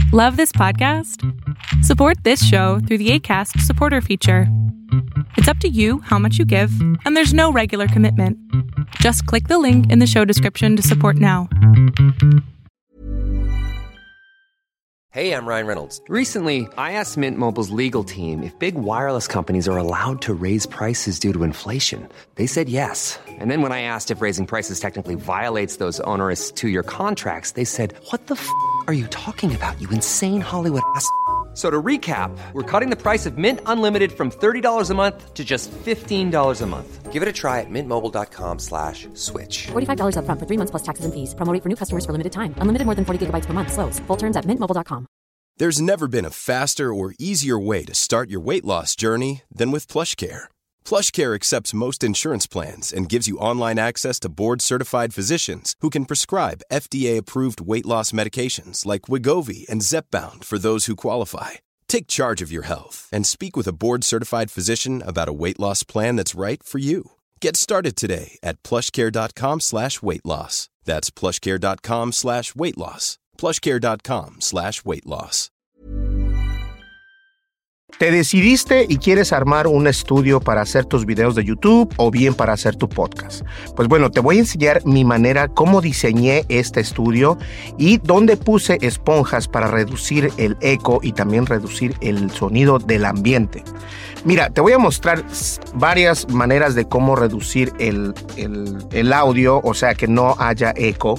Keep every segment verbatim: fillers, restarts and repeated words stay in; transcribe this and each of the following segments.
Love this podcast? Support this show through the Acast supporter feature. It's up to you how much you give, and there's no regular commitment. Just click the link in the show description to support now. Hey, I'm Ryan Reynolds. Recently, I asked Mint Mobile's legal team if big wireless companies are allowed to raise prices due to inflation. They said yes. And then when I asked if raising prices technically violates those onerous two-year contracts, they said, what the f*** are you talking about, you insane Hollywood ass f- So to recap, we're cutting the price of Mint Unlimited from thirty dollars a month to just fifteen dollars a month. Give it a try at mintmobile.com slash switch. forty-five dollars up front for three months plus taxes and fees. Promo rate for new customers for limited time. Unlimited more than forty gigabytes per month. Slows full terms at mint mobile dot com. There's never been a faster or easier way to start your weight loss journey than with PlushCare. PlushCare accepts most insurance plans and gives you online access to board-certified physicians who can prescribe F D A-approved weight loss medications like Wegovy and Zepbound for those who qualify. Take charge of your health and speak with a board-certified physician about a weight loss plan that's right for you. Get started today at plushcare.com slash weight loss. That's plushcare.com slash weight loss. plushcare.com slash weight loss. ¿Te decidiste y quieres armar un estudio para hacer tus videos de YouTube o bien para hacer tu podcast? Pues bueno, te voy a enseñar mi manera, cómo diseñé este estudio y dónde puse esponjas para reducir el eco y también reducir el sonido del ambiente. Mira, te voy a mostrar varias maneras de cómo reducir el, el, el audio, o sea, que no haya eco.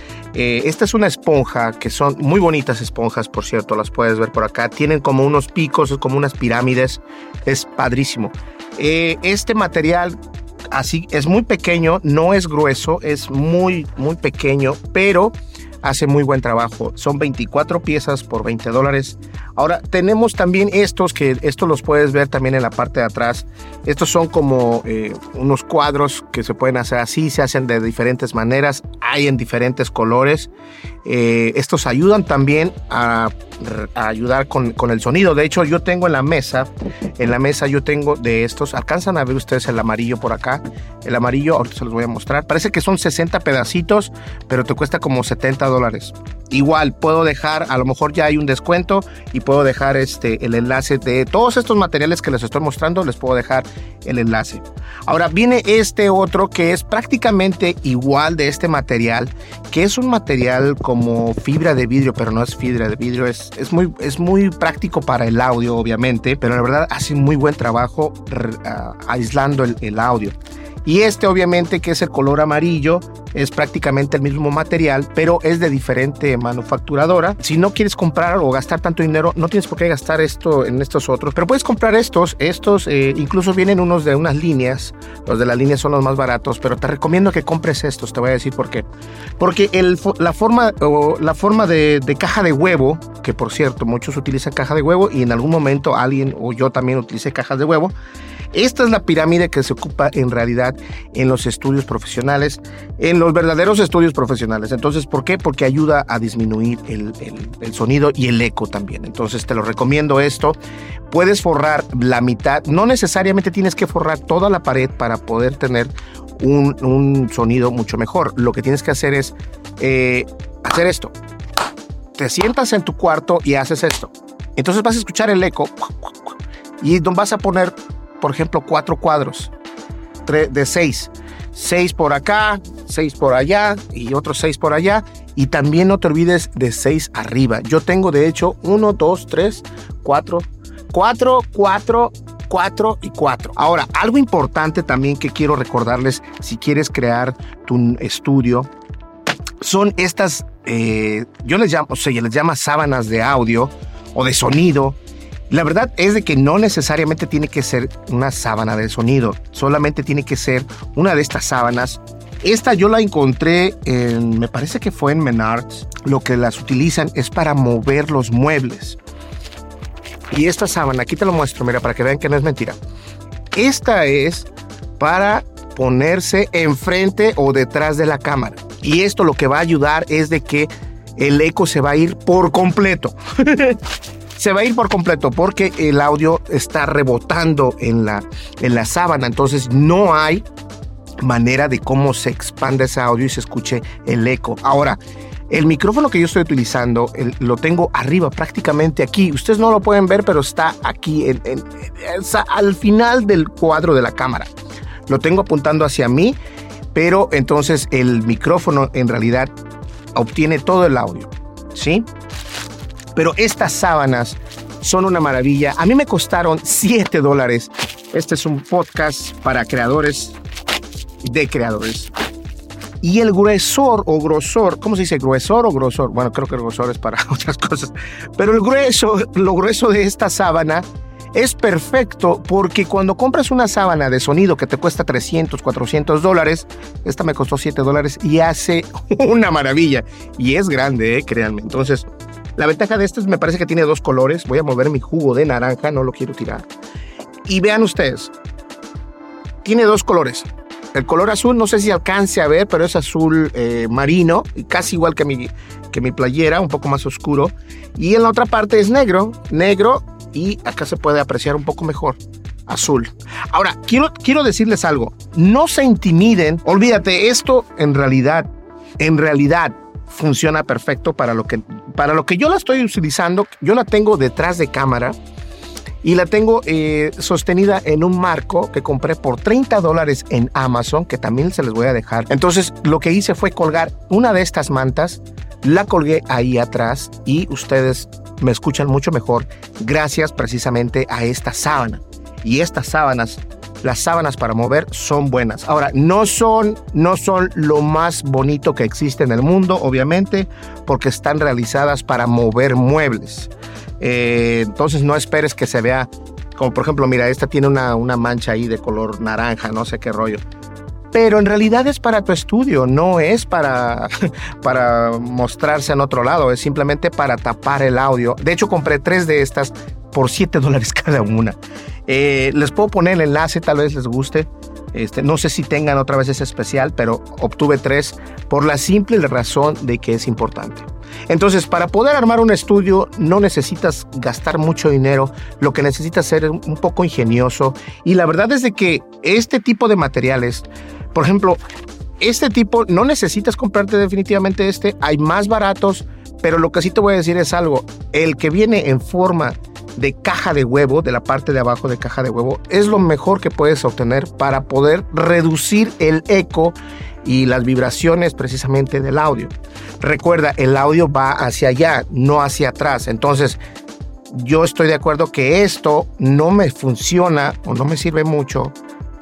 Eh, esta es una esponja, que son muy bonitas esponjas, por cierto, las puedes ver por acá. Tienen como unos picos, como unas pirámides, es padrísimo. Eh, este material así es muy pequeño, no es grueso, es muy, muy pequeño, pero hace muy buen trabajo. Son veinticuatro piezas por veinte dólares. Ahora tenemos también estos, que estos los puedes ver también en la parte de atrás. Estos son como eh, unos cuadros que se pueden hacer así, se hacen de diferentes maneras, hay en diferentes colores. Eh, estos ayudan también a, a ayudar con, con el sonido. De hecho, yo tengo en la mesa, en la mesa yo tengo de estos. Alcanzan a ver ustedes el amarillo por acá. El amarillo, ahorita se los voy a mostrar. Parece que son sesenta pedacitos, pero te cuesta como setenta dólares. Igual, puedo dejar, a lo mejor ya hay un descuento y puedo dejar este, el enlace de todos estos materiales que les estoy mostrando, les puedo dejar el enlace. Ahora viene este otro que es prácticamente igual de este material, que es un material como fibra de vidrio, pero no es fibra de vidrio, es, es, muy, es muy práctico para el audio, obviamente, pero la verdad hace muy buen trabajo uh, aislando el, el audio. Y este obviamente, que es el color amarillo, es prácticamente el mismo material, pero es de diferente manufacturadora. Si no quieres comprar o gastar tanto dinero, no tienes por qué gastar esto en estos otros, pero puedes comprar estos. Estos eh, incluso vienen unos de unas líneas. Los de las líneas son los más baratos, pero te recomiendo que compres estos. Te voy a decir por qué. Porque el, la forma, o la forma de, de caja de huevo, que por cierto muchos utilizan caja de huevo y en algún momento alguien o yo también utilicé cajas de huevo. Esta es la pirámide que se ocupa en realidad en los estudios profesionales, en los verdaderos estudios profesionales. Entonces, ¿por qué? Porque ayuda a disminuir el, el, el sonido y el eco también. Entonces, te lo recomiendo esto. Puedes forrar la mitad, no necesariamente tienes que forrar toda la pared para poder tener un, un sonido mucho mejor. Lo que tienes que hacer es eh, hacer esto. Te sientas en tu cuarto y haces esto. Entonces vas a escuchar el eco y vas a poner, por ejemplo, cuatro cuadros de seis. Seis por acá, seis por allá y otros seis por allá. Y también no te olvides de seis arriba. Yo tengo, de hecho, uno, dos, tres, cuatro, cuatro, cuatro, cuatro y cuatro. Ahora, algo importante también que quiero recordarles si quieres crear tu estudio son estas, eh, yo les llamo, o sea, les llama sábanas de audio o de sonido. La verdad es de que no necesariamente tiene que ser una sábana de sonido, solamente tiene que ser una de estas sábanas. Esta yo la encontré en, me parece que fue en Menards. Lo que las utilizan es para mover los muebles. Y esta sábana, aquí te lo muestro, mira, para que vean que no es mentira. Esta es para ponerse enfrente o detrás de la cámara. Y esto lo que va a ayudar es de que el eco se va a ir por completo. Se va a ir por completo porque el audio está rebotando en la, en la sábana. Entonces no hay manera de cómo se expanda ese audio y se escuche el eco. Ahora, El micrófono que yo estoy utilizando el, lo tengo arriba, prácticamente aquí. Ustedes no lo pueden ver, pero está aquí, en, en, en, al final del cuadro de la cámara. Lo tengo apuntando hacia mí, pero entonces el micrófono en realidad obtiene todo el audio, ¿sí? Pero estas sábanas son una maravilla. A mí me costaron siete dólares. Este es un podcast para creadores de creadores. Y el gruesor o grosor, ¿cómo se dice? ¿Gruesor o grosor? Bueno, creo que el grosor es para otras cosas. Pero el grueso, lo grueso de esta sábana es perfecto porque cuando compras una sábana de sonido que te cuesta trescientos, cuatrocientos dólares, esta me costó siete dólares y hace una maravilla. Y es grande, eh, créanme. Entonces, la ventaja de esta es, me parece que tiene dos colores. Voy a mover mi jugo de naranja, no lo quiero tirar. Y vean ustedes, tiene dos colores. El color azul, no sé si alcance a ver, pero es azul eh, marino, casi igual que mi, que mi playera, un poco más oscuro. Y en la otra parte es negro, negro, y acá se puede apreciar un poco mejor, azul. Ahora, quiero, quiero decirles algo, no se intimiden, olvídate, esto en realidad, en realidad funciona perfecto para lo que, para lo que yo la estoy utilizando. Yo la tengo detrás de cámara. Y la tengo eh, sostenida en un marco que compré por treinta dólares en Amazon, que también se les voy a dejar. Entonces, lo que hice fue colgar una de estas mantas, la colgué ahí atrás y ustedes me escuchan mucho mejor gracias precisamente a esta sábana. Y estas sábanas, las sábanas para mover son buenas. Ahora, no son, no son lo más bonito que existe en el mundo, obviamente, porque están realizadas para mover muebles. Eh, entonces no esperes que se vea, como por ejemplo, mira, esta tiene una, una mancha ahí de color naranja, no sé qué rollo. Pero en realidad es para tu estudio, no es para, para mostrarse en otro lado, es simplemente para tapar el audio. De hecho, compré tres de estas por siete dólares cada una. Eh, les puedo poner el enlace, tal vez les guste. Este, no sé si tengan otra vez ese especial, pero obtuve tres por la simple razón de que es importante. Entonces, para poder armar un estudio no necesitas gastar mucho dinero, lo que necesitas ser es un poco ingenioso. Y la verdad es de que este tipo de materiales, por ejemplo, este tipo no necesitas comprarte definitivamente este, hay más baratos, pero lo que sí te voy a decir es algo, el que viene en forma de caja de huevo, de la parte de abajo de caja de huevo, es lo mejor que puedes obtener para poder reducir el eco y las vibraciones precisamente del audio. Recuerda, el audio va hacia allá, no hacia atrás. Entonces, yo estoy de acuerdo que esto no me funciona o no me sirve mucho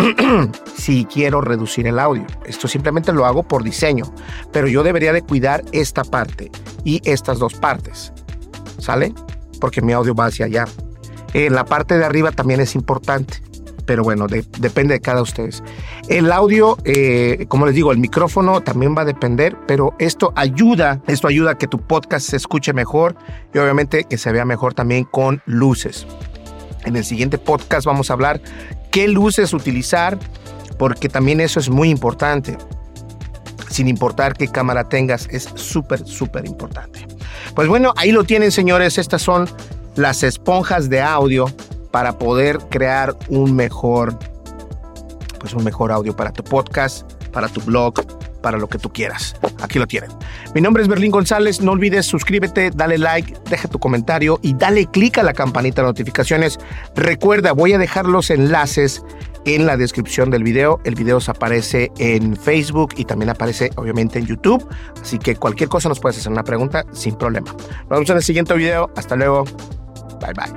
si quiero reducir el audio. Esto simplemente lo hago por diseño, pero yo debería de cuidar esta parte y estas dos partes, ¿sale? Porque mi audio va hacia allá. En la parte de arriba también es importante, pero bueno, de, depende de cada ustedes. El audio, eh, como les digo, el micrófono también va a depender, pero esto ayuda, esto ayuda a que tu podcast se escuche mejor y obviamente que se vea mejor también con luces. En el siguiente podcast vamos a hablar qué luces utilizar, porque también eso es muy importante. Sin importar qué cámara tengas, es súper, súper importante. Pues bueno, ahí lo tienen, señores. Estas son las esponjas de audio para poder crear un mejor, pues un mejor audio para tu podcast, para tu blog, para lo que tú quieras. Aquí lo tienen. Mi nombre es Berlín González. No olvides suscríbete, dale like, deja tu comentario y dale click a la campanita de notificaciones. Recuerda, voy a dejar los enlaces en la descripción del video. El video se aparece en Facebook y también aparece obviamente en YouTube. Así que cualquier cosa nos puedes hacer una pregunta sin problema. Nos vemos en el siguiente video. Hasta luego. Bye bye.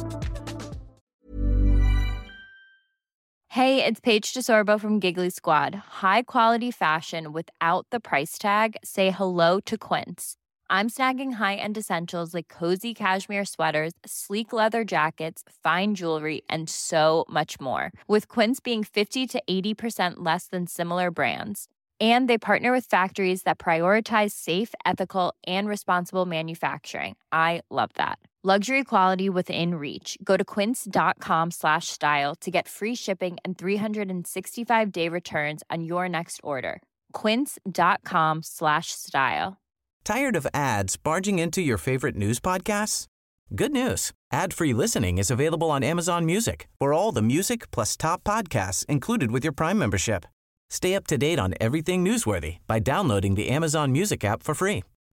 Hey, it's Paige DeSorbo from Giggly Squad. High quality fashion without the price tag. Say hello to Quince. I'm snagging high-end essentials like cozy cashmere sweaters, sleek leather jackets, fine jewelry, and so much more. With Quince being fifty to eighty percent less than similar brands. And they partner with factories that prioritize safe, ethical, and responsible manufacturing. I love that. Luxury quality within reach. Go to quince.com slash style to get free shipping and three sixty-five day returns on your next order. Quince.com slash style. Tired of ads barging into your favorite news podcasts? Good news. Ad-free listening is available on Amazon Music for all the music plus top podcasts included with your Prime membership. Stay up to date on everything newsworthy by downloading the Amazon Music app for free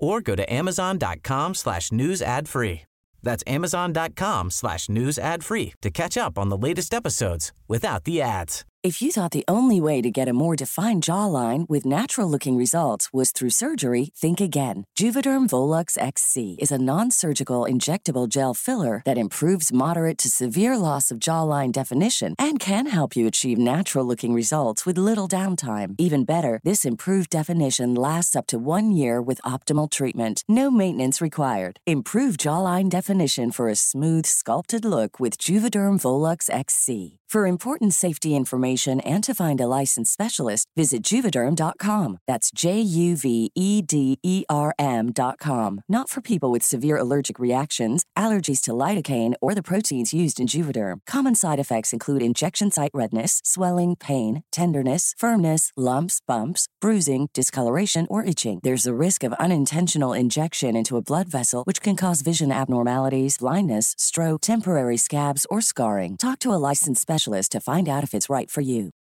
or go to amazon.com slash news ad free. That's amazon.com slash news ad free to catch up on the latest episodes without the ads. If you thought the only way to get a more defined jawline with natural-looking results was through surgery, think again. Juvederm Volux X C is a non-surgical injectable gel filler that improves moderate to severe loss of jawline definition and can help you achieve natural-looking results with little downtime. Even better, this improved definition lasts up to one year with optimal treatment. No maintenance required. Improve jawline definition for a smooth, sculpted look with Juvederm Volux X C. For important safety information and to find a licensed specialist, visit Juvederm dot com. That's J U V E D E R M dot com. Not for people with severe allergic reactions, allergies to lidocaine, or the proteins used in Juvederm. Common side effects include injection site redness, swelling, pain, tenderness, firmness, lumps, bumps, bruising, discoloration, or itching. There's a risk of unintentional injection into a blood vessel, which can cause vision abnormalities, blindness, stroke, temporary scabs, or scarring. Talk to a licensed specialist to find out if it's right for you.